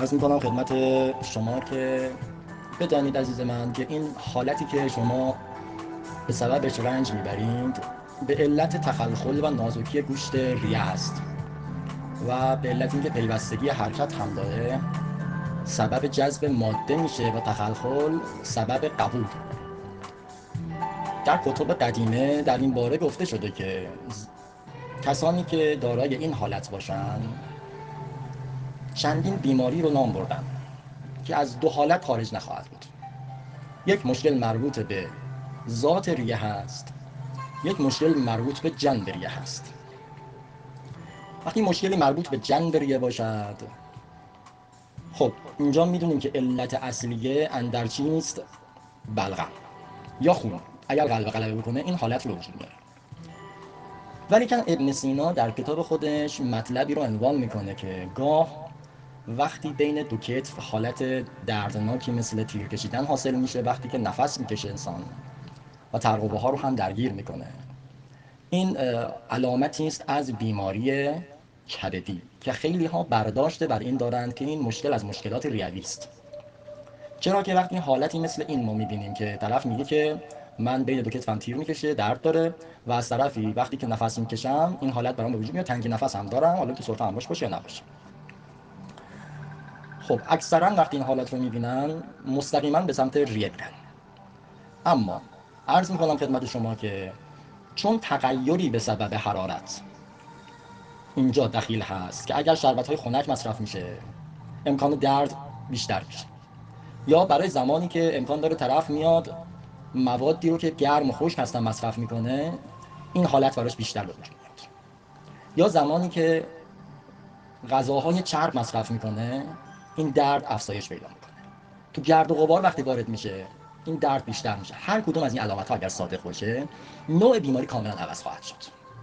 عرض میکنم خدمت شما که بدانید عزیز من که این حالتی که شما به سببش رنج میبرید به علت تخلخل و نازکی گوشت ریه است و به علت اینکه پیوستگی حرکت هم داره سبب جذب ماده میشه و تخلخل سبب قبول. در کتب قدیمه در این باره گفته شده که کسانی که دارای این حالت باشن چندین بیماری رو نام بردن که از دو حالت خارج نخواهد بود. یک مشکل مربوط به ذات ریه هست، یک مشکل مربوط به جنب ریه هست. وقتی مشکلی مربوط به جنب ریه باشد، خب اینجا میدونیم که علت اصلیه اندر چی نیست؟ بلغم یا خون. اگر قلب غلبه بکنه این حالت رو وجود میاره. ولیکن ابن سینا در کتاب خودش مطلبی رو عنوان میکنه که گاه وقتی بین دو کتف حالت دردناکی مثل تیر کشیدن حاصل میشه وقتی که نفس میکشه انسان و ترقبه ها رو هم درگیر میکنه. این علامتی است از بیماری کبدی که خیلی ها برداشت بر این دارند که این مشکل از مشکلات ریوی است. چرا که وقتی حالتی مثل این ما میبینیم که طرف میگه که من بین دو کتفم تیر میکشه، درد داره، و از طرفی وقتی که نفس میکشم این حالت برام به وجود میاد، تنگی نفس هم دارم، حالا که سرفه هم باشه یا نباشه. خب اکثرا وقتی این حالت رو میبینن مستقیما به سمت ریه میرن. اما عرض میکنم خدمت شما که چون تغیری به سبب حرارت اینجا دخیل هست که اگر شربت‌های خنک مصرف میشه امکان درد بیشتر میشه، یا برای زمانی که امکان داره طرف میاد موادی رو که گرم و خشک هستن مصرف میکنه این حالت براش بیشتر به وجود میاد، یا زمانی که غذاهای چرب مصرف میکنه این درد افزایش پیدا میکنه. تو گرد و غبار وقتی وارد میشه این درد بیشتر میشه. هر کدوم از این علامت‌ها اگر صادق باشه نوع بیماری کاملا عوض خواهد شد.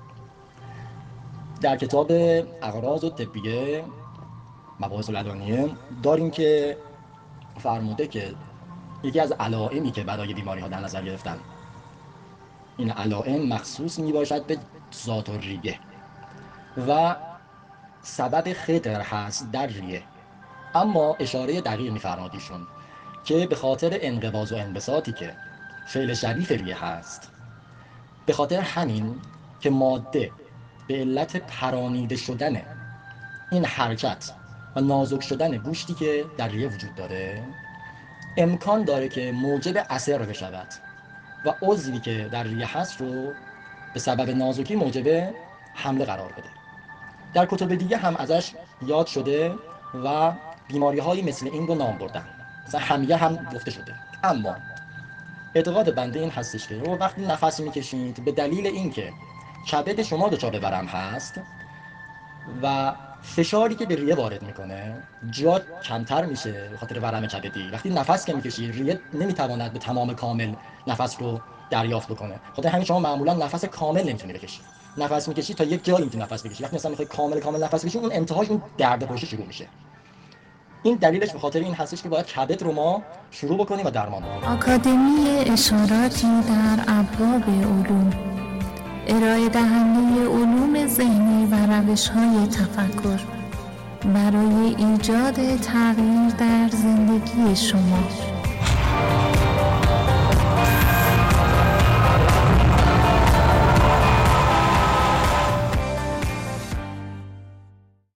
در کتاب اغراض طبیه مباحث الادویه داریم که فرموده که یکی از علائمی که برای بیماری ها در نظر گرفتن این علائم مخصوص می باشد به ذات ریه و سبب خطر هست در ریه. اما اشاره دقیق می فرماد ایشون که به خاطر انقباض و انبساطی که فعل شریف ریه هست، به خاطر همین که ماده به علت پرانیده شدن این حرکت و نازک شدن گوشتی که در ریه وجود داره امکان داره که موجب عسر بشود و عضوی که در ریه هست رو به سبب نازکی موجب حمله قرار بده. در کتب دیگه هم ازش یاد شده و بیماری هایی مثل این رو نام بردن، مثلا حمیه هم گفته شده. اما اعتقاد بنده این هستش که وقتی نفس میکشید به دلیل اینکه کبد شما دچار ورم هست و فشاری که به ریه وارد میکنه جا کمتر میشه به خاطر ورم کبدی، وقتی نفس که میکشی ریه نمیتواند به تمام کامل نفس رو دریافت بکنه. خاطر همین شما معمولا نفس کامل نمیتونی بکشی، نفس میکشی تا یک جایی میتونی نفس بکشی، وقتی مثلا میخوای کامل نفس بکشی اون انتهاش اون درد پشت شروع میشه. این دلیلش به خاطر این هستش که باید کبد رو ما شروع بکنیم و درمان بکنیم. آکادمی اشاراتی در ابواب علوم، ارائه دهنده علوم ذهنی و روش‌های تفکر برای ایجاد تغییر در زندگی شما.